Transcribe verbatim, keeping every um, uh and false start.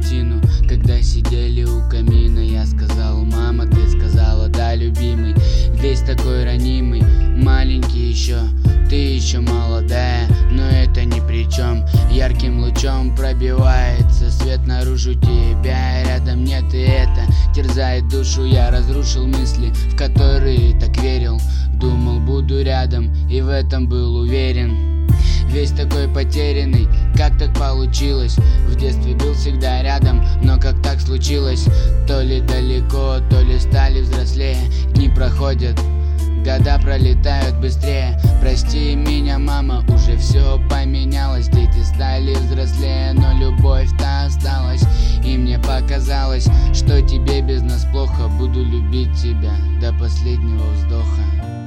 картину, когда сидели у камина. Я сказал: мама, ты сказала, да, любимый. Весь такой ранимый, маленький еще, ты еще молодая, но это ни при чем. Ярким лучом пробивается свет наружу тебя, рядом нет, и это терзает душу. Я разрушил мысли, в которые так верил, думал, буду рядом, и в этом был уверен. Весь такой потерянный, как так получилось? В детстве был всегда рядом, но как так случилось? То ли далеко, то ли стали взрослее. Дни проходят, года пролетают быстрее. Прости меня, мама, уже все поменялось. Дети стали взрослее, но любовь-то осталась. И мне показалось, что тебе без нас плохо. Буду любить тебя до последнего вздоха.